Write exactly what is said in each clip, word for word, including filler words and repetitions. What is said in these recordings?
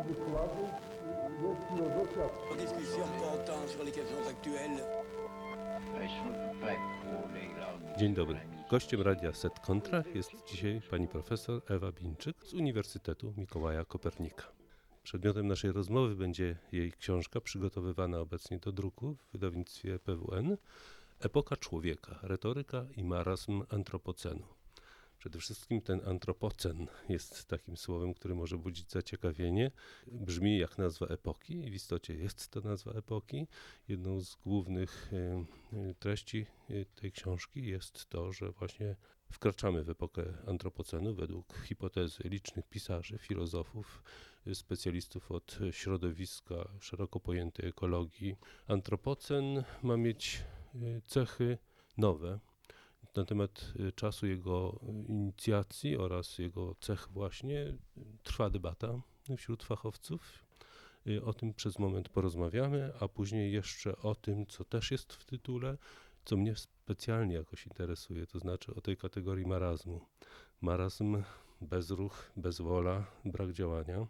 Dzień dobry. Gościem Radia Set Kontra jest dzisiaj pani profesor Ewa Bińczyk z Uniwersytetu Mikołaja Kopernika. Przedmiotem naszej rozmowy będzie jej książka przygotowywana obecnie do druku w wydawnictwie P W N Epoka człowieka, retoryka i marazm antropocenu. Przede wszystkim ten antropocen jest takim słowem, które może budzić zaciekawienie. Brzmi jak nazwa epoki i w istocie jest to nazwa epoki. Jedną z głównych treści tej książki jest to, że właśnie wkraczamy w epokę antropocenu według hipotezy licznych pisarzy, filozofów, specjalistów od środowiska, szeroko pojętej ekologii. Antropocen ma mieć cechy nowe. Na temat czasu jego inicjacji oraz jego cech właśnie trwa debata wśród fachowców. O tym przez moment porozmawiamy, a później jeszcze o tym, co też jest w tytule, co mnie specjalnie jakoś interesuje, to znaczy o tej kategorii marazmu. Marazm, bezruch, bezwola, brak działania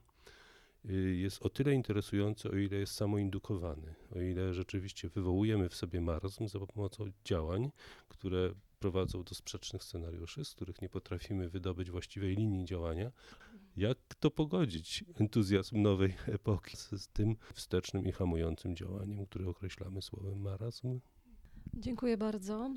jest o tyle interesujący, o ile jest samoindukowany, o ile rzeczywiście wywołujemy w sobie marazm za pomocą działań, które prowadzą do sprzecznych scenariuszy, z których nie potrafimy wydobyć właściwej linii działania. Jak to pogodzić, entuzjazm nowej epoki z tym wstecznym i hamującym działaniem, które określamy słowem marazm? Dziękuję bardzo.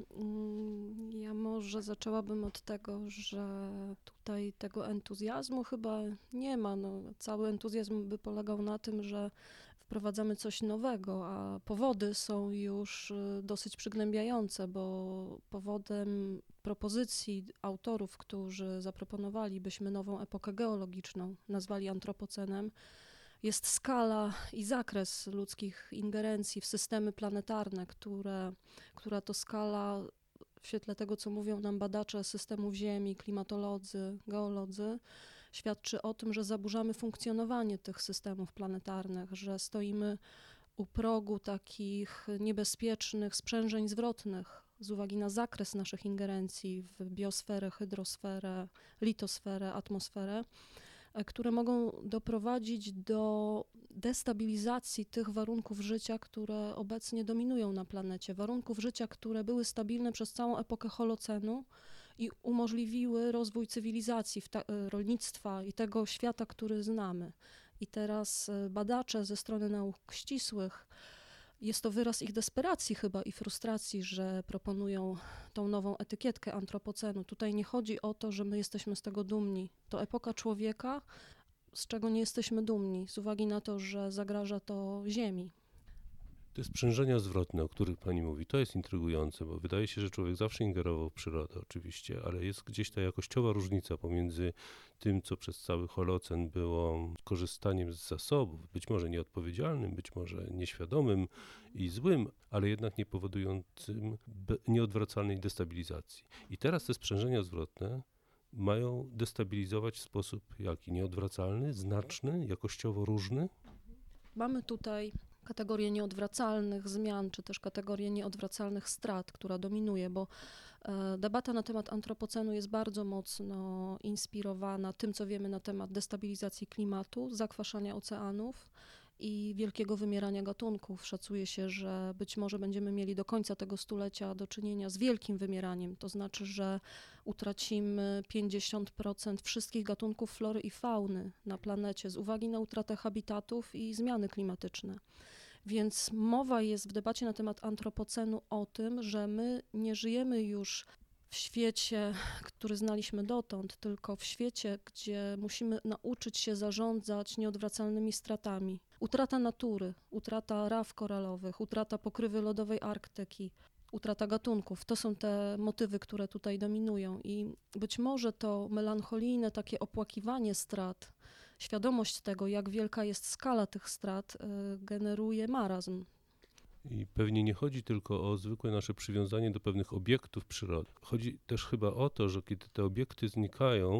Ja może zaczęłabym od tego, że tutaj tego entuzjazmu chyba nie ma. No, cały entuzjazm by polegał na tym, że wprowadzamy coś nowego, a powody są już dosyć przygnębiające, bo powodem propozycji autorów, którzy zaproponowalibyśmy nową epokę geologiczną, nazwali antropocenem, jest skala i zakres ludzkich ingerencji w systemy planetarne, które, która to skala w świetle tego, co mówią nam badacze systemów Ziemi, klimatolodzy, geolodzy, świadczy o tym, że zaburzamy funkcjonowanie tych systemów planetarnych, że stoimy u progu takich niebezpiecznych sprzężeń zwrotnych z uwagi na zakres naszych ingerencji w biosferę, hydrosferę, litosferę, atmosferę, które mogą doprowadzić do destabilizacji tych warunków życia, które obecnie dominują na planecie. Warunków życia, które były stabilne przez całą epokę Holocenu i umożliwiły rozwój cywilizacji, rolnictwa i tego świata, który znamy. I teraz badacze ze strony nauk ścisłych, jest to wyraz ich desperacji chyba i frustracji, że proponują tą nową etykietkę antropocenu. Tutaj nie chodzi o to, że my jesteśmy z tego dumni. To epoka człowieka, z czego nie jesteśmy dumni, z uwagi na to, że zagraża to Ziemi. Te sprzężenia zwrotne, o których pani mówi, to jest intrygujące, bo wydaje się, że człowiek zawsze ingerował w przyrodę oczywiście, ale jest gdzieś ta jakościowa różnica pomiędzy tym, co przez cały Holocen było korzystaniem z zasobów, być może nieodpowiedzialnym, być może nieświadomym i złym, ale jednak nie powodującym nieodwracalnej destabilizacji. I teraz te sprzężenia zwrotne mają destabilizować w sposób jaki? Nieodwracalny, znaczny, jakościowo różny? Mamy tutaj kategorię nieodwracalnych zmian, czy też kategorię nieodwracalnych strat, która dominuje, bo debata na temat antropocenu jest bardzo mocno inspirowana tym, co wiemy na temat destabilizacji klimatu, zakwaszania oceanów i wielkiego wymierania gatunków. Szacuje się, że być może będziemy mieli do końca tego stulecia do czynienia z wielkim wymieraniem, to znaczy, że utracimy pięćdziesiąt procent wszystkich gatunków flory i fauny na planecie z uwagi na utratę habitatów i zmiany klimatyczne. Więc mowa jest w debacie na temat antropocenu o tym, że my nie żyjemy już w świecie, który znaliśmy dotąd, tylko w świecie, gdzie musimy nauczyć się zarządzać nieodwracalnymi stratami. Utrata natury, utrata raf koralowych, utrata pokrywy lodowej Arktyki, utrata gatunków. To są te motywy, które tutaj dominują i być może to melancholijne takie opłakiwanie strat, świadomość tego, jak wielka jest skala tych strat, generuje marazm. I pewnie nie chodzi tylko o zwykłe nasze przywiązanie do pewnych obiektów przyrody. Chodzi też chyba o to, że kiedy te obiekty znikają,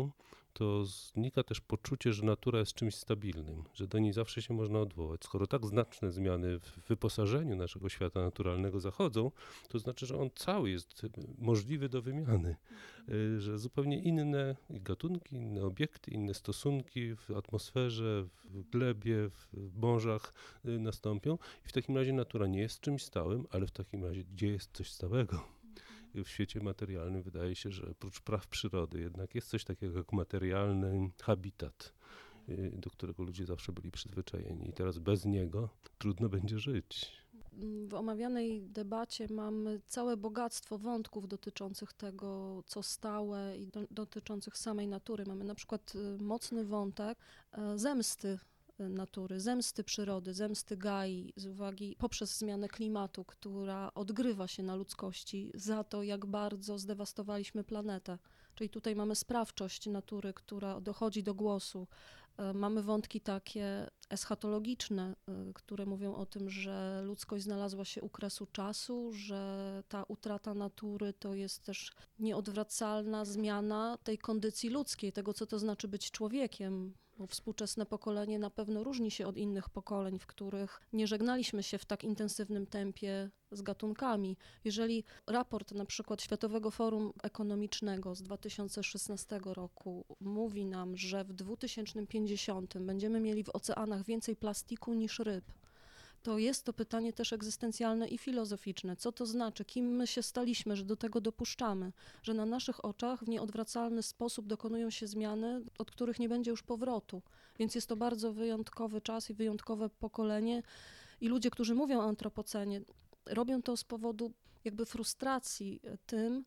to znika też poczucie, że natura jest czymś stabilnym, że do niej zawsze się można odwołać. Skoro tak znaczne zmiany w wyposażeniu naszego świata naturalnego zachodzą, to znaczy, że on cały jest możliwy do wymiany, y, że zupełnie inne gatunki, inne obiekty, inne stosunki w atmosferze, w glebie, w morzach y, nastąpią i w takim razie natura nie jest czymś stałym, ale w takim razie gdzie jest coś stałego? W świecie materialnym wydaje się, że oprócz praw przyrody jednak jest coś takiego jak materialny habitat, y, do którego ludzie zawsze byli przyzwyczajeni i teraz bez niego trudno będzie żyć. W omawianej debacie mamy całe bogactwo wątków dotyczących tego, co stałe i do, dotyczących samej natury. Mamy na przykład y, mocny wątek e, zemsty y, natury, zemsty przyrody, zemsty Gai z uwagi poprzez zmianę klimatu, która odgrywa się na ludzkości za to, jak bardzo zdewastowaliśmy planetę. Czyli tutaj mamy sprawczość natury, która dochodzi do głosu. E, Mamy wątki takie eschatologiczne, y, które mówią o tym, że ludzkość znalazła się u kresu czasu, że ta utrata natury to jest też nieodwracalna zmiana tej kondycji ludzkiej, tego, co to znaczy być człowiekiem. Bo współczesne pokolenie na pewno różni się od innych pokoleń, w których nie żegnaliśmy się w tak intensywnym tempie z gatunkami. Jeżeli raport na przykład Światowego Forum Ekonomicznego z dwa tysiące szesnastego roku mówi nam, że w dwa tysiące pięćdziesiątym będziemy mieli w oceanach więcej plastiku niż ryb, to jest to pytanie też egzystencjalne i filozoficzne. Co to znaczy? Kim my się staliśmy, że do tego dopuszczamy? Że na naszych oczach w nieodwracalny sposób dokonują się zmiany, od których nie będzie już powrotu. Więc jest to bardzo wyjątkowy czas i wyjątkowe pokolenie. I ludzie, którzy mówią o antropocenie, robią to z powodu jakby frustracji tym,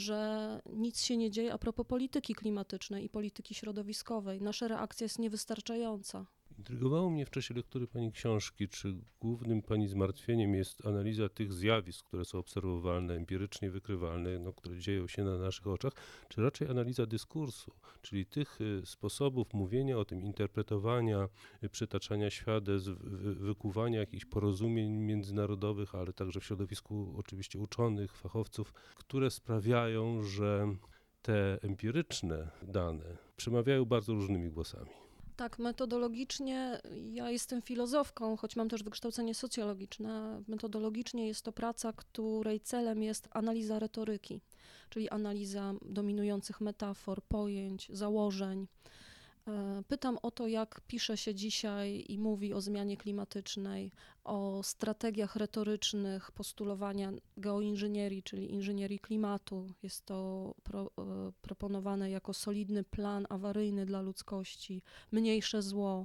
że nic się nie dzieje a propos polityki klimatycznej i polityki środowiskowej. Nasza reakcja jest niewystarczająca. Intrygowało mnie w czasie lektury pani książki, czy głównym pani zmartwieniem jest analiza tych zjawisk, które są obserwowalne, empirycznie wykrywalne, no, które dzieją się na naszych oczach, czy raczej analiza dyskursu, czyli tych y, sposobów mówienia o tym, interpretowania, y, przytaczania świadectw, wy- wykuwania jakichś porozumień międzynarodowych, ale także w środowisku oczywiście uczonych, fachowców, które sprawiają, że te empiryczne dane przemawiają bardzo różnymi głosami. Tak, metodologicznie ja jestem filozofką, choć mam też wykształcenie socjologiczne. Metodologicznie jest to praca, której celem jest analiza retoryki, czyli analiza dominujących metafor, pojęć, założeń. E, Pytam o to, jak pisze się dzisiaj i mówi o zmianie klimatycznej, o strategiach retorycznych postulowania geoinżynierii, czyli inżynierii klimatu. Jest to pro, e, proponowane jako solidny plan awaryjny dla ludzkości, mniejsze zło,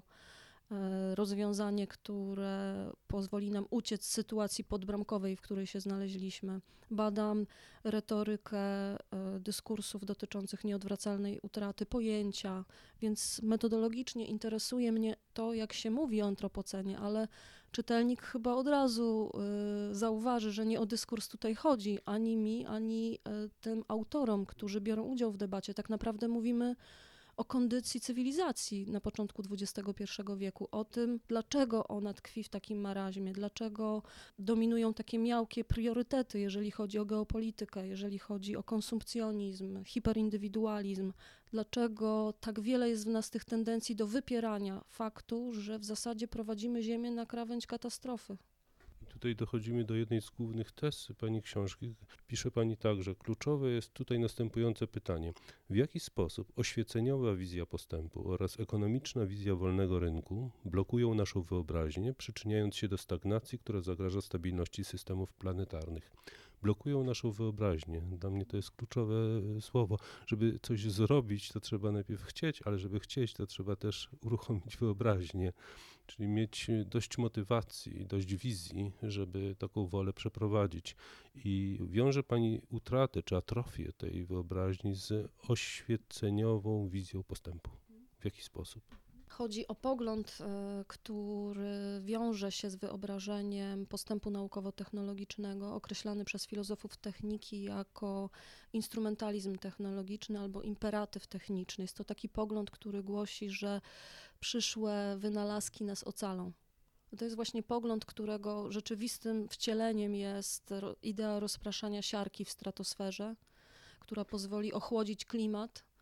e, rozwiązanie, które pozwoli nam uciec z sytuacji podbramkowej, w której się znaleźliśmy. Badam retorykę e, dyskursów dotyczących nieodwracalnej utraty pojęcia, więc metodologicznie interesuje mnie to, jak się mówi o antropocenie, ale czytelnik chyba od razu y, zauważy, że nie o dyskurs tutaj chodzi, ani mi, ani y, tym autorom, którzy biorą udział w debacie. Tak naprawdę mówimy o kondycji cywilizacji na początku dwudziestego pierwszego wieku, o tym, dlaczego ona tkwi w takim marazmie, dlaczego dominują takie miałkie priorytety, jeżeli chodzi o geopolitykę, jeżeli chodzi o konsumpcjonizm, hiperindywidualizm, dlaczego tak wiele jest w nas tych tendencji do wypierania faktu, że w zasadzie prowadzimy Ziemię na krawędź katastrofy. I tutaj dochodzimy do jednej z głównych tez pani książki. Pisze pani tak, że kluczowe jest tutaj następujące pytanie. W jaki sposób oświeceniowa wizja postępu oraz ekonomiczna wizja wolnego rynku blokują naszą wyobraźnię, przyczyniając się do stagnacji, która zagraża stabilności systemów planetarnych? Blokują naszą wyobraźnię. Dla mnie to jest kluczowe e, słowo. Żeby coś zrobić, to trzeba najpierw chcieć, ale żeby chcieć, to trzeba też uruchomić wyobraźnię. Czyli mieć dość motywacji, dość wizji, żeby taką wolę przeprowadzić. I wiąże pani utratę czy atrofię tej wyobraźni z oświeceniową wizją postępu. W jaki sposób? Chodzi o pogląd, e, który wiąże się z wyobrażeniem postępu naukowo-technologicznego, określany przez filozofów techniki jako instrumentalizm technologiczny albo imperatyw techniczny. Jest to taki pogląd, który głosi, że przyszłe wynalazki nas ocalą. To jest właśnie pogląd, którego rzeczywistym wcieleniem jest ro- idea rozpraszania siarki w stratosferze, która pozwoli ochłodzić klimat,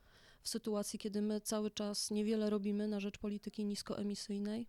w sytuacji, kiedy my cały czas niewiele robimy na rzecz polityki niskoemisyjnej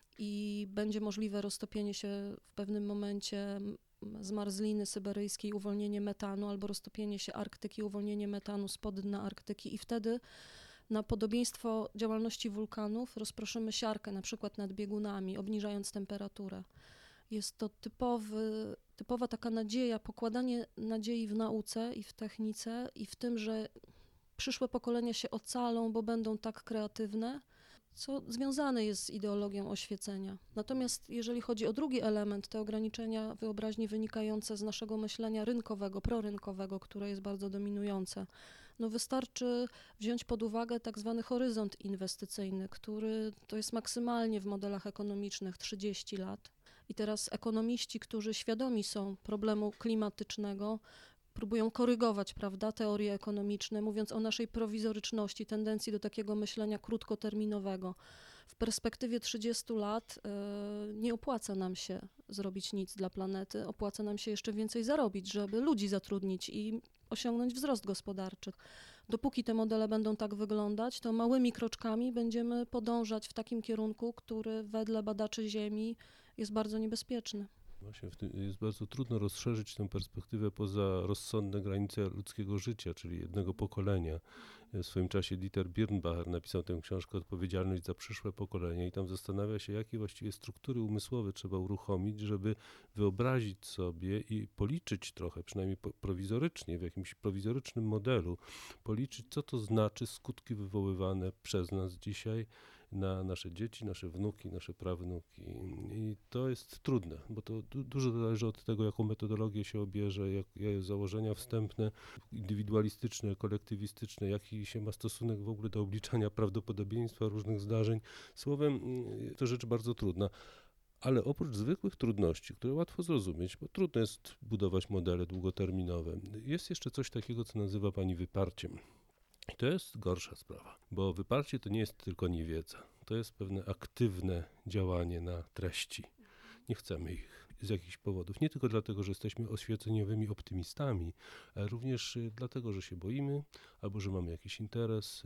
i będzie możliwe roztopienie się w pewnym momencie zmarzliny syberyjskiej, uwolnienie metanu, albo roztopienie się Arktyki, uwolnienie metanu spod dna Arktyki i wtedy na podobieństwo działalności wulkanów rozproszymy siarkę na przykład nad biegunami, obniżając temperaturę. Jest to typowy, typowa taka nadzieja, pokładanie nadziei w nauce i w technice i w tym, że przyszłe pokolenia się ocalą, bo będą tak kreatywne, co związane jest z ideologią oświecenia. Natomiast jeżeli chodzi o drugi element, te ograniczenia wyobraźni wynikające z naszego myślenia rynkowego, prorynkowego, które jest bardzo dominujące, no wystarczy wziąć pod uwagę tak zwany horyzont inwestycyjny, który to jest maksymalnie w modelach ekonomicznych trzydzieści lat. I teraz ekonomiści, którzy świadomi są problemu klimatycznego, próbują korygować, prawda, teorie ekonomiczne, mówiąc o naszej prowizoryczności, tendencji do takiego myślenia krótkoterminowego. W perspektywie trzydziestu lat y, nie opłaca nam się zrobić nic dla planety, opłaca nam się jeszcze więcej zarobić, żeby ludzi zatrudnić i osiągnąć wzrost gospodarczy. Dopóki te modele będą tak wyglądać, to małymi kroczkami będziemy podążać w takim kierunku, który wedle badaczy Ziemi jest bardzo niebezpieczny. Właśnie w tym jest bardzo trudno rozszerzyć tę perspektywę poza rozsądne granice ludzkiego życia, czyli jednego pokolenia. W swoim czasie Dieter Birnbacher napisał tę książkę Odpowiedzialność za przyszłe pokolenia i tam zastanawia się, jakie właściwie struktury umysłowe trzeba uruchomić, żeby wyobrazić sobie i policzyć trochę, przynajmniej prowizorycznie, w jakimś prowizorycznym modelu, policzyć, co to znaczy skutki wywoływane przez nas dzisiaj na nasze dzieci, nasze wnuki, nasze prawnuki. I to jest trudne, bo to du- dużo zależy od tego, jaką metodologię się obierze, jak, jak założenia wstępne, indywidualistyczne, kolektywistyczne, jaki się ma stosunek w ogóle do obliczania prawdopodobieństwa różnych zdarzeń. Słowem, to rzecz bardzo trudna. Ale oprócz zwykłych trudności, które łatwo zrozumieć, bo trudno jest budować modele długoterminowe, jest jeszcze coś takiego, co nazywa pani wyparciem. I to jest gorsza sprawa, bo wyparcie to nie jest tylko niewiedza, to jest pewne aktywne działanie na treści. Nie chcemy ich z jakichś powodów, nie tylko dlatego, że jesteśmy oświeceniowymi optymistami, ale również dlatego, że się boimy, albo że mamy jakiś interes,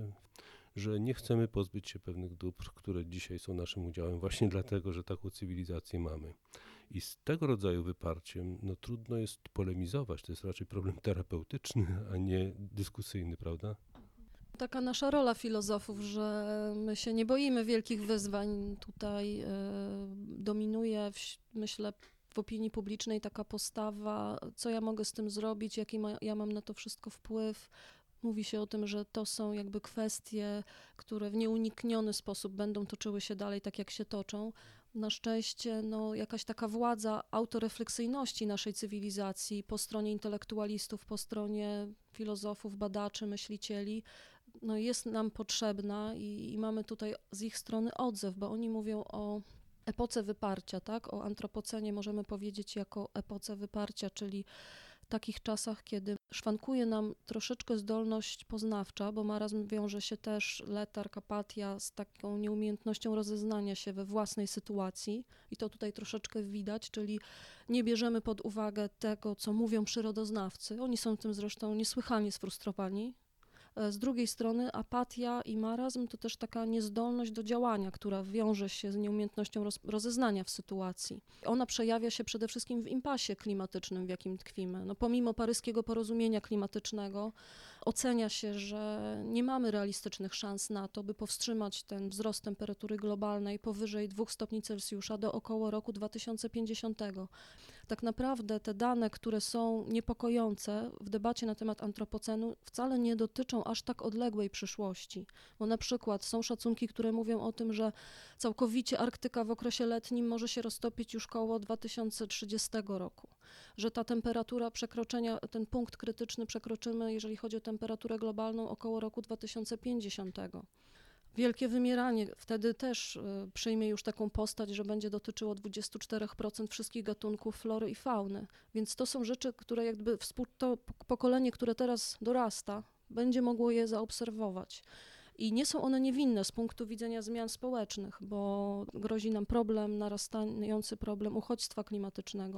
że nie chcemy pozbyć się pewnych dóbr, które dzisiaj są naszym udziałem, właśnie dlatego, że taką cywilizację mamy. I z tego rodzaju wyparciem no, trudno jest polemizować, to jest raczej problem terapeutyczny, a nie dyskusyjny, prawda? Taka nasza rola filozofów, że my się nie boimy wielkich wyzwań. Tutaj y, dominuje, w, myślę, w opinii publicznej taka postawa, co ja mogę z tym zrobić, jaki ma, ja mam na to wszystko wpływ. Mówi się o tym, że to są jakby kwestie, które w nieunikniony sposób będą toczyły się dalej tak, jak się toczą. Na szczęście no, jakaś taka władza autorefleksyjności naszej cywilizacji po stronie intelektualistów, po stronie filozofów, badaczy, myślicieli, no, jest nam potrzebna i, i mamy tutaj z ich strony odzew, bo oni mówią o epoce wyparcia, tak? O antropocenie możemy powiedzieć jako epoce wyparcia, czyli takich czasach, kiedy szwankuje nam troszeczkę zdolność poznawcza, bo marazm wiąże się też, letarg, apatia z taką nieumiejętnością rozeznania się we własnej sytuacji i to tutaj troszeczkę widać, czyli nie bierzemy pod uwagę tego, co mówią przyrodoznawcy. Oni są tym zresztą niesłychanie sfrustrowani. Z drugiej strony apatia i marazm to też taka niezdolność do działania, która wiąże się z nieumiejętnością roz, rozeznania w sytuacji. Ona przejawia się przede wszystkim w impasie klimatycznym, w jakim tkwimy. No, pomimo paryskiego porozumienia klimatycznego ocenia się, że nie mamy realistycznych szans na to, by powstrzymać ten wzrost temperatury globalnej powyżej dwóch stopni Celsjusza do około roku dwa tysiące pięćdziesiątego. Tak naprawdę te dane, które są niepokojące w debacie na temat antropocenu, wcale nie dotyczą aż tak odległej przyszłości. Bo na przykład są szacunki, które mówią o tym, że całkowicie Arktyka w okresie letnim może się roztopić już koło dwa tysiące trzydziestego roku. Że ta temperatura przekroczenia, ten punkt krytyczny przekroczymy, jeżeli chodzi o temperaturę globalną, około roku dwa tysiące pięćdziesiątego. Wielkie wymieranie wtedy też y, przyjmie już taką postać, że będzie dotyczyło dwadzieścia cztery procent wszystkich gatunków flory i fauny. Więc to są rzeczy, które jakby współ, to pokolenie, które teraz dorasta, będzie mogło je zaobserwować. I nie są one niewinne z punktu widzenia zmian społecznych, bo grozi nam problem, narastający problem uchodźstwa klimatycznego.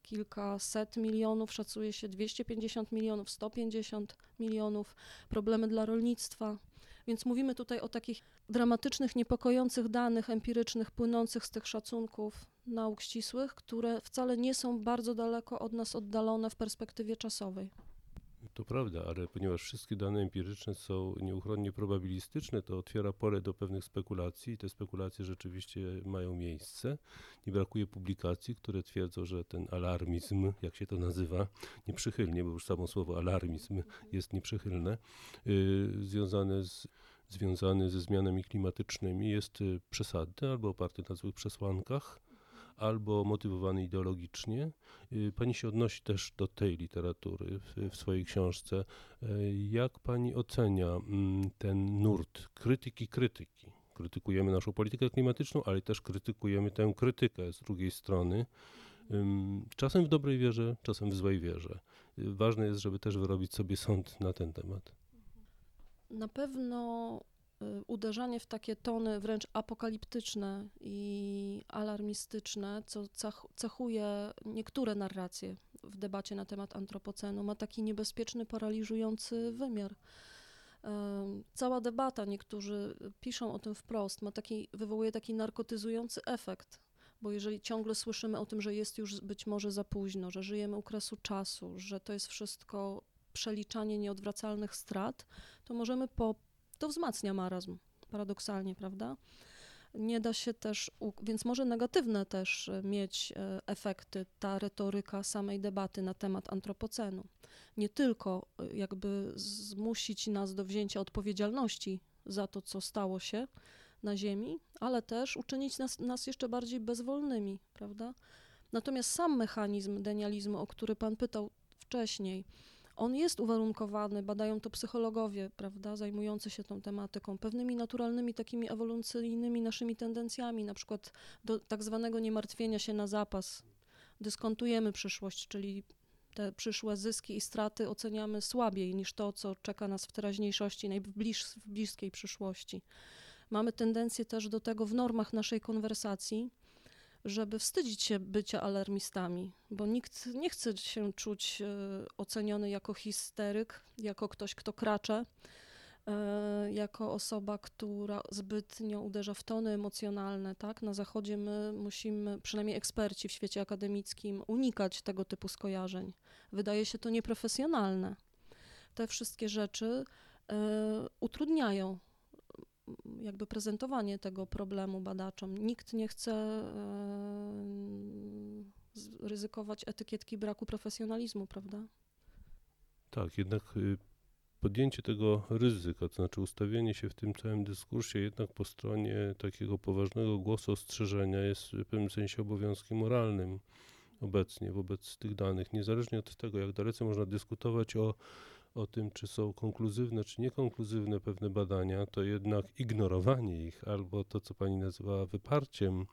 kilkaset milionów, szacuje się dwieście pięćdziesiąt milionów, sto pięćdziesiąt milionów, problemy dla rolnictwa. Więc mówimy tutaj o takich dramatycznych, niepokojących danych empirycznych płynących z tych szacunków nauk ścisłych, które wcale nie są bardzo daleko od nas oddalone w perspektywie czasowej. To prawda, ale ponieważ wszystkie dane empiryczne są nieuchronnie probabilistyczne, to otwiera pole do pewnych spekulacji i te spekulacje rzeczywiście mają miejsce. Nie brakuje publikacji, które twierdzą, że ten alarmizm, jak się to nazywa, nieprzychylnie, bo już samo słowo alarmizm jest nieprzychylne, yy, związane z związany ze zmianami klimatycznymi jest przesadny albo oparty na złych przesłankach, albo motywowany ideologicznie. Pani się odnosi też do tej literatury w, w swojej książce. Jak pani ocenia ten nurt krytyki krytyki? Krytykujemy naszą politykę klimatyczną, ale też krytykujemy tę krytykę z drugiej strony. Czasem w dobrej wierze, czasem w złej wierze. Ważne jest, żeby też wyrobić sobie sąd na ten temat. Na pewno y, uderzanie w takie tony wręcz apokaliptyczne i alarmistyczne, co cech, cechuje niektóre narracje w debacie na temat antropocenu, ma taki niebezpieczny, paraliżujący wymiar. Y, cała debata, niektórzy piszą o tym wprost, ma taki, wywołuje taki narkotyzujący efekt, bo jeżeli ciągle słyszymy o tym, że jest już być może za późno, że żyjemy u kresu czasu, że to jest wszystko przeliczanie nieodwracalnych strat, to możemy po... to wzmacnia marazm, paradoksalnie, prawda? Nie da się też, u... więc może negatywne też mieć efekty ta retoryka samej debaty na temat antropocenu. Nie tylko jakby zmusić nas do wzięcia odpowiedzialności za to, co stało się na Ziemi, ale też uczynić nas, nas jeszcze bardziej bezwolnymi, prawda? Natomiast sam mechanizm denializmu, o który pan pytał wcześniej, on jest uwarunkowany, badają to psychologowie, prawda, zajmujący się tą tematyką, pewnymi naturalnymi, takimi ewolucyjnymi naszymi tendencjami, na przykład do tak zwanego niemartwienia się na zapas. Dyskontujemy przyszłość, czyli te przyszłe zyski i straty oceniamy słabiej niż to, co czeka nas w teraźniejszości, najbliż, w bliskiej przyszłości. Mamy tendencję też do tego w normach naszej konwersacji, żeby wstydzić się bycia alarmistami, bo nikt nie chce się czuć y, oceniony jako histeryk, jako ktoś, kto kracze, y, jako osoba, która zbytnio uderza w tony emocjonalne, tak? Na Zachodzie my musimy, przynajmniej eksperci w świecie akademickim, unikać tego typu skojarzeń. Wydaje się to nieprofesjonalne. Te wszystkie rzeczy y, utrudniają jakby prezentowanie tego problemu badaczom. Nikt nie chce e, ryzykować etykietki braku profesjonalizmu, prawda? Tak, jednak y, podjęcie tego ryzyka, to znaczy ustawienie się w tym całym dyskursie jednak po stronie takiego poważnego głosu ostrzeżenia jest w pewnym sensie obowiązkiem moralnym obecnie wobec tych danych, niezależnie od tego, jak dalece można dyskutować o o tym, czy są konkluzywne, czy niekonkluzywne pewne badania, to jednak ignorowanie ich albo to, co pani nazywała wyparciem,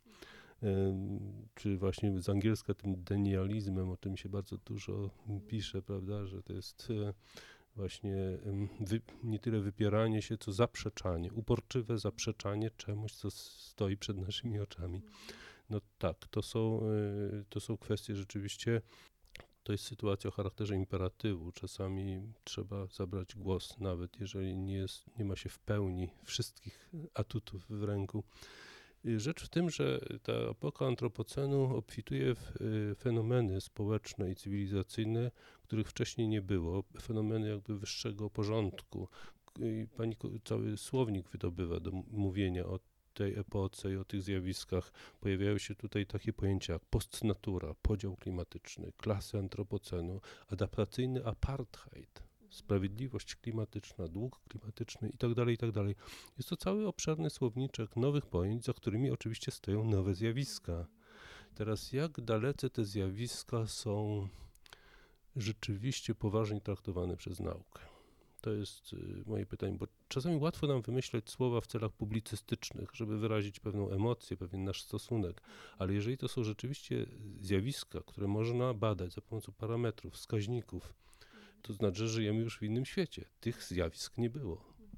czy właśnie z angielska tym denializmem, o czym się bardzo dużo pisze, prawda, że to jest właśnie wy, nie tyle wypieranie się, co zaprzeczanie, uporczywe zaprzeczanie czemuś, co stoi przed naszymi oczami. No tak, to są, to są kwestie rzeczywiście. To jest sytuacja o charakterze imperatywu. Czasami trzeba zabrać głos, nawet jeżeli nie, jest, nie ma się w pełni wszystkich atutów w ręku. Rzecz w tym, że ta epoka antropocenu obfituje w fenomeny społeczne i cywilizacyjne, których wcześniej nie było. Fenomeny jakby wyższego porządku. I pani cały słownik wydobywa do mówienia o tej epoce i o tych zjawiskach. Pojawiają się tutaj takie pojęcia jak postnatura, podział klimatyczny, klasy antropocenu, adaptacyjny apartheid, sprawiedliwość klimatyczna, dług klimatyczny itd., itd. Jest to cały obszerny słowniczek nowych pojęć, za którymi oczywiście stoją nowe zjawiska. Teraz jak dalece te zjawiska są rzeczywiście poważnie traktowane przez naukę? To jest moje pytanie, bo czasami łatwo nam wymyśleć słowa w celach publicystycznych, żeby wyrazić pewną emocję, pewien nasz stosunek, ale jeżeli to są rzeczywiście zjawiska, które można badać za pomocą parametrów, wskaźników, to znaczy, że żyjemy już w innym świecie. Tych zjawisk nie było.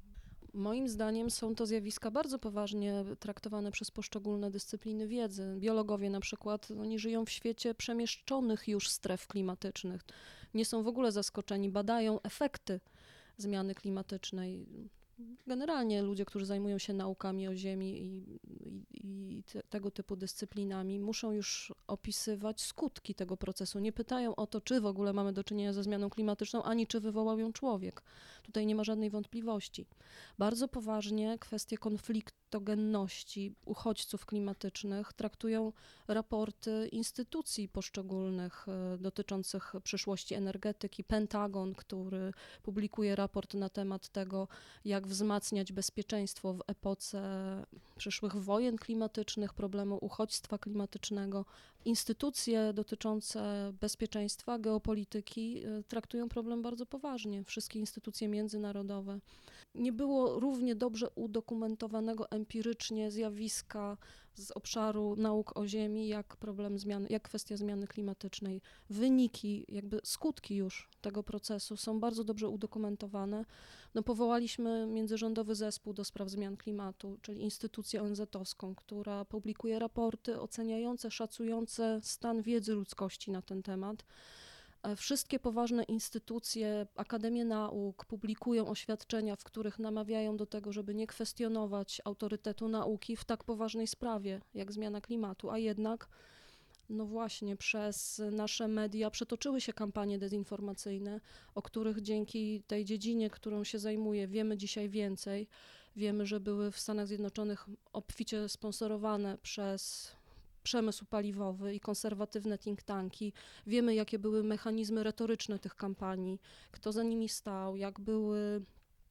Moim zdaniem są to zjawiska bardzo poważnie traktowane przez poszczególne dyscypliny wiedzy. Biologowie na przykład, oni żyją w świecie przemieszczonych już stref klimatycznych. Nie są w ogóle zaskoczeni, badają efekty zmiany klimatycznej. Generalnie ludzie, którzy zajmują się naukami o Ziemi i, i, i te, tego typu dyscyplinami, muszą już opisywać skutki tego procesu. Nie pytają o to, czy w ogóle mamy do czynienia ze zmianą klimatyczną, ani czy wywołał ją człowiek. Tutaj nie ma żadnej wątpliwości. Bardzo poważnie kwestie konfliktogenności uchodźców klimatycznych traktują raporty instytucji poszczególnych e, dotyczących przyszłości energetyki. Pentagon, który publikuje raport na temat tego, jak wzmacniać bezpieczeństwo w epoce przyszłych wojen klimatycznych, problemu uchodźstwa klimatycznego. Instytucje dotyczące bezpieczeństwa, geopolityki y, traktują problem bardzo poważnie. Wszystkie instytucje międzynarodowe. Nie było równie dobrze udokumentowanego empirycznie zjawiska z obszaru nauk o Ziemi, jak problem zmiany, jak kwestia zmiany klimatycznej. Wyniki, jakby skutki już tego procesu są bardzo dobrze udokumentowane. No, powołaliśmy międzyrządowy zespół do spraw zmian klimatu, czyli instytucję O N Z-owską, która publikuje raporty oceniające, szacujące stan wiedzy ludzkości na ten temat. Wszystkie poważne instytucje, Akademie Nauk publikują oświadczenia, w których namawiają do tego, żeby nie kwestionować autorytetu nauki w tak poważnej sprawie jak zmiana klimatu, a jednak no właśnie przez nasze media przetoczyły się kampanie dezinformacyjne, o których dzięki tej dziedzinie, którą się zajmuję, wiemy dzisiaj więcej. Wiemy, że były w Stanach Zjednoczonych obficie sponsorowane przez przemysł paliwowy i konserwatywne think tanki. Wiemy, jakie były mechanizmy retoryczne tych kampanii, kto za nimi stał, jak były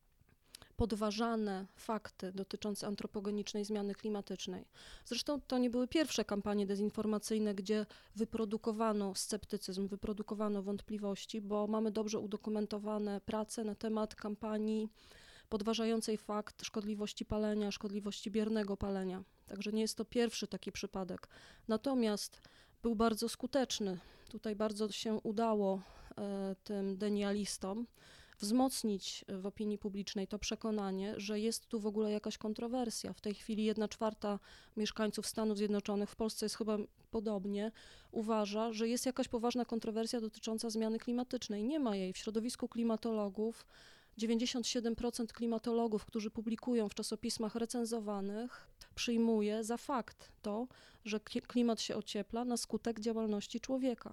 podważane fakty dotyczące antropogenicznej zmiany klimatycznej. Zresztą to nie były pierwsze kampanie dezinformacyjne, gdzie wyprodukowano sceptycyzm, wyprodukowano wątpliwości, bo mamy dobrze udokumentowane prace na temat kampanii podważającej fakt szkodliwości palenia, szkodliwości biernego palenia. Także nie jest to pierwszy taki przypadek. Natomiast był bardzo skuteczny. Tutaj bardzo się udało e, tym denialistom wzmocnić w opinii publicznej to przekonanie, że jest tu w ogóle jakaś kontrowersja. W tej chwili jedna czwarta mieszkańców Stanów Zjednoczonych, w Polsce jest chyba podobnie, uważa, że jest jakaś poważna kontrowersja dotycząca zmiany klimatycznej. Nie ma jej. W środowisku klimatologów dziewięćdziesiąt siedem procent klimatologów, którzy publikują w czasopismach recenzowanych, przyjmuje za fakt to, że klimat się ociepla na skutek działalności człowieka.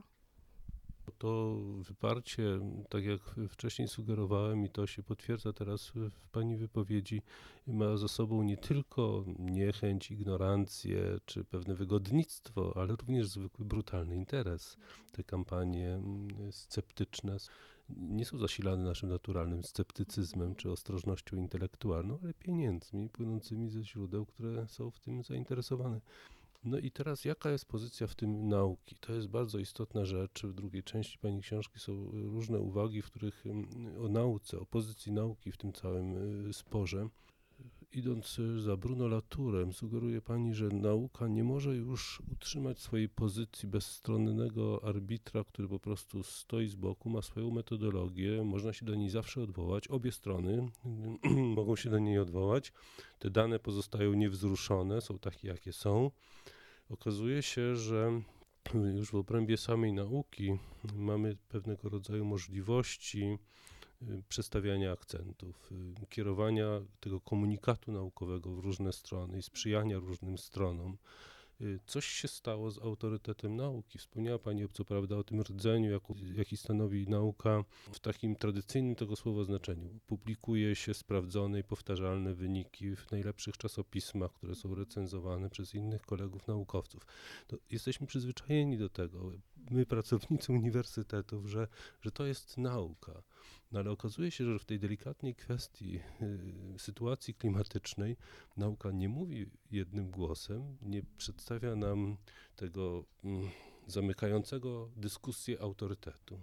To wyparcie, tak jak wcześniej sugerowałem i to się potwierdza teraz w Pani wypowiedzi, ma za sobą nie tylko niechęć, ignorancję czy pewne wygodnictwo, ale również zwykły brutalny interes. Te kampanie sceptyczne nie są zasilane naszym naturalnym sceptycyzmem czy ostrożnością intelektualną, ale pieniędzmi płynącymi ze źródeł, które są w tym zainteresowane. No i teraz jaka jest pozycja w tym nauki? To jest bardzo istotna rzecz. W drugiej części Pani książki są różne uwagi, w których o nauce, o pozycji nauki w tym całym sporze. Idąc za Bruno Latourem, sugeruje Pani, że nauka nie może już utrzymać swojej pozycji bezstronnego arbitra, który po prostu stoi z boku, ma swoją metodologię, można się do niej zawsze odwołać. Obie strony mogą się do niej odwołać. Te dane pozostają niewzruszone, są takie, jakie są. Okazuje się, że już w obrębie samej nauki mamy pewnego rodzaju możliwości przestawiania akcentów, kierowania tego komunikatu naukowego w różne strony i sprzyjania różnym stronom. Coś się stało z autorytetem nauki. Wspomniała Pani co prawda o tym rdzeniu, jaki stanowi nauka w takim tradycyjnym tego słowa znaczeniu. Publikuje się sprawdzone i powtarzalne wyniki w najlepszych czasopismach, które są recenzowane przez innych kolegów naukowców. To jesteśmy przyzwyczajeni do tego, my pracownicy uniwersytetów, że, że to jest nauka. No ale okazuje się, że w tej delikatnej kwestii y, sytuacji klimatycznej nauka nie mówi jednym głosem, nie przedstawia nam tego y, zamykającego dyskusję autorytetu.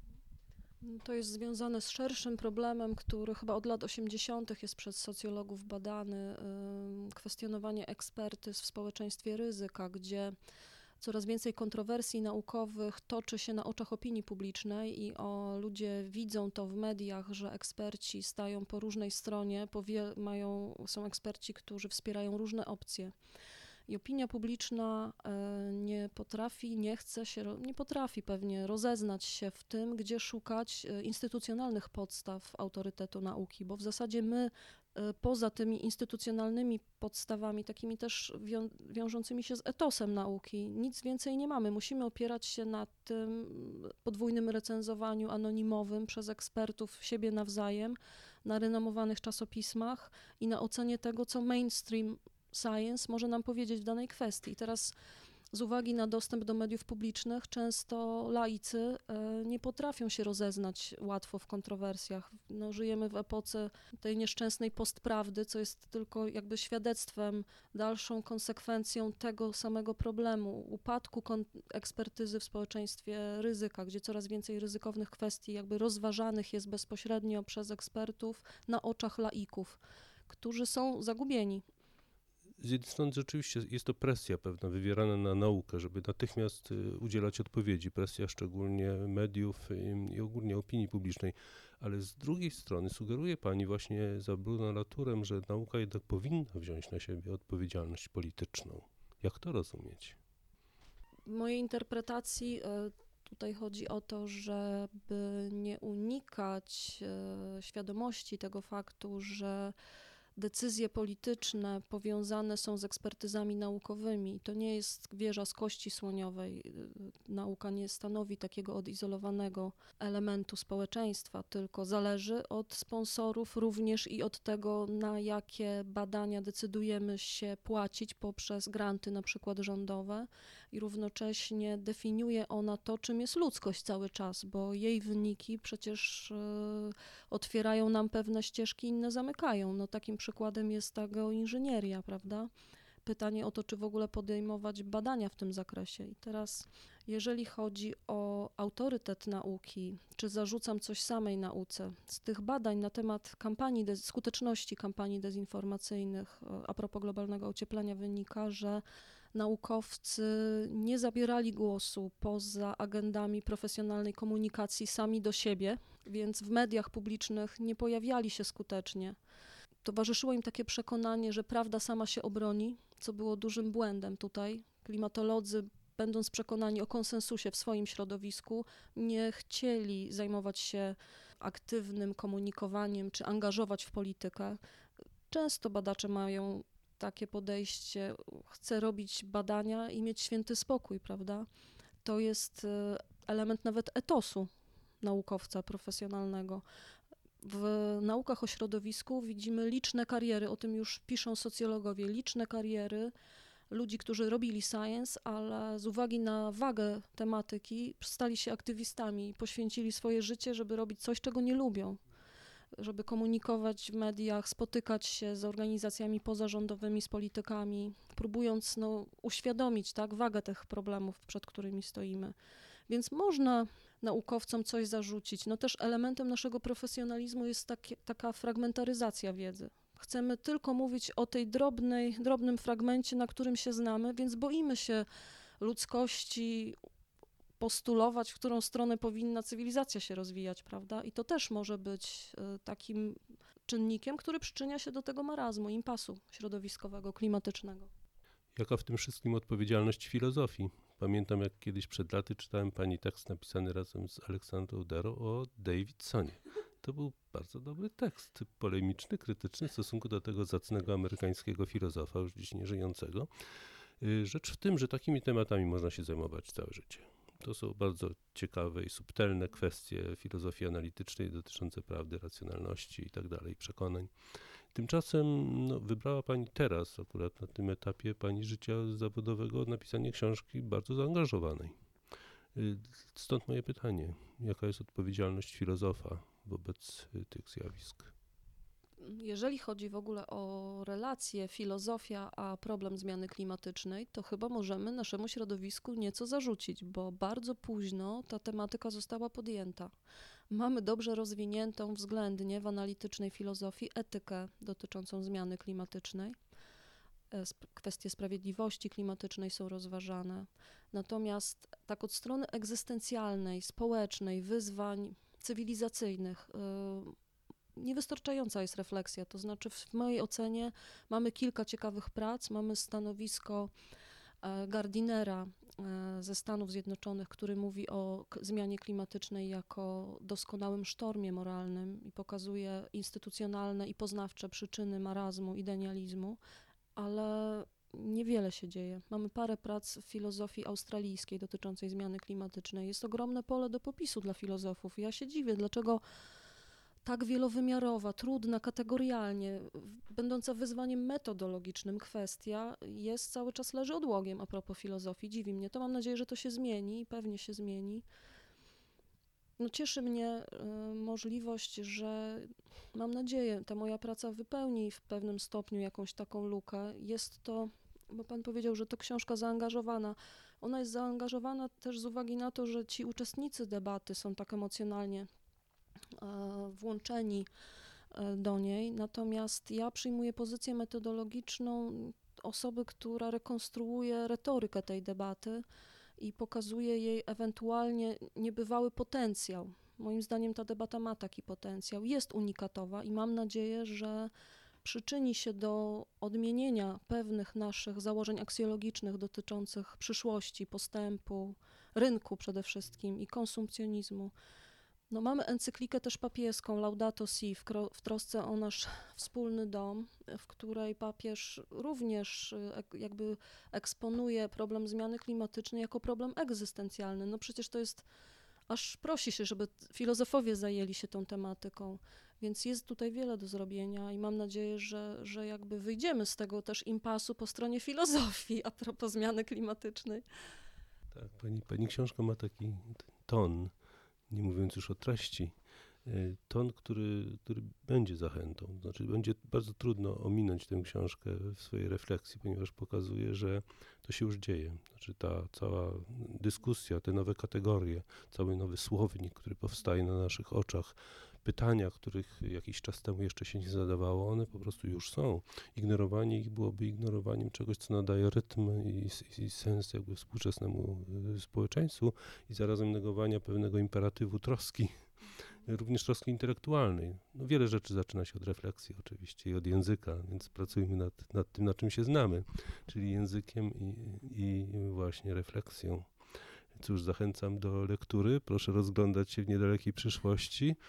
To jest związane z szerszym problemem, który chyba od lat osiemdziesiątych jest przez socjologów badany, y, kwestionowanie ekspertyz w społeczeństwie ryzyka, gdzie coraz więcej kontrowersji naukowych toczy się na oczach opinii publicznej i o, ludzie widzą to w mediach, że eksperci stają po różnej stronie, powie, mają, są eksperci, którzy wspierają różne opcje. I opinia publiczna e, nie potrafi, nie chce się, ro- nie potrafi pewnie rozeznać się w tym, gdzie szukać e, instytucjonalnych podstaw autorytetu nauki, bo w zasadzie my e, poza tymi instytucjonalnymi podstawami, takimi też wią- wiążącymi się z etosem nauki, nic więcej nie mamy. Musimy opierać się na tym podwójnym recenzowaniu anonimowym przez ekspertów siebie nawzajem, na renomowanych czasopismach i na ocenie tego, co mainstream science może nam powiedzieć w danej kwestii. I teraz z uwagi na dostęp do mediów publicznych często laicy e, nie potrafią się rozeznać łatwo w kontrowersjach. No, żyjemy w epoce tej nieszczęsnej postprawdy, co jest tylko jakby świadectwem, dalszą konsekwencją tego samego problemu, upadku kon- ekspertyzy w społeczeństwie ryzyka, gdzie coraz więcej ryzykownych kwestii jakby rozważanych jest bezpośrednio przez ekspertów na oczach laików, którzy są zagubieni. Z jednej strony rzeczywiście jest to presja pewna wywierana na naukę, żeby natychmiast y, udzielać odpowiedzi, presja szczególnie mediów y, i ogólnie opinii publicznej, ale z drugiej strony sugeruje pani właśnie za brunolaturem, że nauka jednak powinna wziąć na siebie odpowiedzialność polityczną. Jak to rozumieć? W mojej interpretacji e, tutaj chodzi o to, żeby nie unikać e, świadomości tego faktu, że decyzje polityczne powiązane są z ekspertyzami naukowymi. To nie jest wieża z kości słoniowej. Nauka nie stanowi takiego odizolowanego elementu społeczeństwa, tylko zależy od sponsorów również i od tego, na jakie badania decydujemy się płacić poprzez granty na przykład rządowe i równocześnie definiuje ona to, czym jest ludzkość cały czas, bo jej wyniki przecież yy, otwierają nam pewne ścieżki, inne zamykają. No takim przykładem jest ta geoinżynieria, prawda? Pytanie o to, czy w ogóle podejmować badania w tym zakresie. I teraz, jeżeli chodzi o autorytet nauki, czy zarzucam coś samej nauce, z tych badań na temat kampanii, dez- skuteczności kampanii dezinformacyjnych a propos globalnego ocieplenia wynika, że naukowcy nie zabierali głosu poza agendami profesjonalnej komunikacji sami do siebie, więc w mediach publicznych nie pojawiali się skutecznie. Towarzyszyło im takie przekonanie, że prawda sama się obroni, co było dużym błędem tutaj. Klimatolodzy, będąc przekonani o konsensusie w swoim środowisku, nie chcieli zajmować się aktywnym komunikowaniem czy angażować w politykę. Często badacze mają takie podejście, chcę robić badania i mieć święty spokój, prawda? To jest element nawet etosu naukowca profesjonalnego. W naukach o środowisku widzimy liczne kariery, o tym już piszą socjologowie, liczne kariery ludzi, którzy robili science, ale z uwagi na wagę tematyki stali się aktywistami i poświęcili swoje życie, żeby robić coś, czego nie lubią, żeby komunikować w mediach, spotykać się z organizacjami pozarządowymi, z politykami, próbując no, uświadomić tak, wagę tych problemów, przed którymi stoimy. Więc można naukowcom coś zarzucić. No też elementem naszego profesjonalizmu jest takie, taka fragmentaryzacja wiedzy. Chcemy tylko mówić o tej drobnej, drobnym fragmencie, na którym się znamy, więc boimy się ludzkości, postulować, w którą stronę powinna cywilizacja się rozwijać, prawda? I to też może być y, takim czynnikiem, który przyczynia się do tego marazmu, impasu środowiskowego, klimatycznego. Jaka w tym wszystkim odpowiedzialność filozofii? Pamiętam, jak kiedyś przed laty czytałem pani tekst napisany razem z Aleksandrą Darrow o Davidsonie. To był bardzo dobry tekst, polemiczny, krytyczny w stosunku do tego zacnego amerykańskiego filozofa, już dziś nieżyjącego. Rzecz w tym, że takimi tematami można się zajmować całe życie. To są bardzo ciekawe i subtelne kwestie filozofii analitycznej dotyczące prawdy, racjonalności i tak dalej, przekonań. Tymczasem no, wybrała pani teraz, akurat na tym etapie pani życia zawodowego, napisanie książki bardzo zaangażowanej. Stąd moje pytanie, jaka jest odpowiedzialność filozofa wobec tych zjawisk? Jeżeli chodzi w ogóle o relacje filozofia a problem zmiany klimatycznej, to chyba możemy naszemu środowisku nieco zarzucić, bo bardzo późno ta tematyka została podjęta. Mamy dobrze rozwiniętą względnie w analitycznej filozofii etykę dotyczącą zmiany klimatycznej. e, sp- kwestie sprawiedliwości klimatycznej są rozważane. Natomiast tak od strony egzystencjalnej, społecznej, wyzwań cywilizacyjnych, y, niewystarczająca jest refleksja. To znaczy w mojej ocenie mamy kilka ciekawych prac, mamy stanowisko e, Gardinera e, ze Stanów Zjednoczonych, który mówi o k- zmianie klimatycznej jako doskonałym sztormie moralnym i pokazuje instytucjonalne i poznawcze przyczyny marazmu i denializmu, ale niewiele się dzieje. Mamy parę prac w filozofii australijskiej dotyczącej zmiany klimatycznej. Jest ogromne pole do popisu dla filozofów. Ja się dziwię, dlaczego tak wielowymiarowa, trudna kategorialnie, w- będąca wyzwaniem metodologicznym kwestia jest cały czas leży odłogiem a propos filozofii. Dziwi mnie to. Mam nadzieję, że to się zmieni i pewnie się zmieni. No cieszy mnie y, możliwość, że mam nadzieję, ta moja praca wypełni w pewnym stopniu jakąś taką lukę. Jest to, bo pan powiedział, że to książka zaangażowana. Ona jest zaangażowana też z uwagi na to, że ci uczestnicy debaty są tak emocjonalnie e, włączeni e, do niej. Natomiast ja przyjmuję pozycję metodologiczną osoby, która rekonstruuje retorykę tej debaty i pokazuje jej ewentualnie niebywały potencjał. Moim zdaniem ta debata ma taki potencjał, jest unikatowa i mam nadzieję, że przyczyni się do odmienienia pewnych naszych założeń aksjologicznych dotyczących przyszłości, postępu, rynku przede wszystkim i konsumpcjonizmu. No, mamy encyklikę też papieską Laudato Si w, kro, w trosce o nasz wspólny dom, w której papież również y, ek, jakby eksponuje problem zmiany klimatycznej jako problem egzystencjalny. No przecież to jest, aż prosi się, żeby filozofowie zajęli się tą tematyką, więc jest tutaj wiele do zrobienia i mam nadzieję, że, że jakby wyjdziemy z tego też impasu po stronie filozofii a propos zmiany klimatycznej. Tak, pani, pani książka ma taki ton, nie mówiąc już o treści, y, ton, który, który będzie zachętą. Znaczy będzie bardzo trudno ominąć tę książkę w swojej refleksji, ponieważ pokazuje, że to się już dzieje. Znaczy ta cała dyskusja, te nowe kategorie, cały nowy słownik, który powstaje na naszych oczach, pytania, których jakiś czas temu jeszcze się nie zadawało, one po prostu już są. Ignorowanie ich byłoby ignorowaniem czegoś, co nadaje rytm i, i sens jakby współczesnemu y, społeczeństwu i zarazem negowania pewnego imperatywu troski, również troski intelektualnej. No, wiele rzeczy zaczyna się od refleksji oczywiście i od języka, więc pracujmy nad, nad tym, na czym się znamy, czyli językiem i, i właśnie refleksją. Cóż, zachęcam do lektury. Proszę rozglądać się w niedalekiej przyszłości e,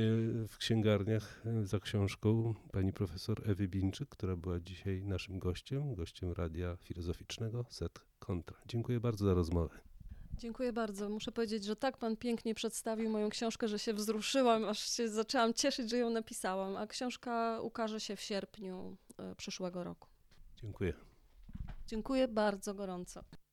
w księgarniach e, za książką pani profesor Ewy Bińczyk, która była dzisiaj naszym gościem, gościem Radia Filozoficznego Set Kontra. Dziękuję bardzo za rozmowę. Dziękuję bardzo. Muszę powiedzieć, że tak pan pięknie przedstawił moją książkę, że się wzruszyłam, aż się zaczęłam cieszyć, że ją napisałam, a książka ukaże się w sierpniu e, przyszłego roku. Dziękuję. Dziękuję bardzo gorąco.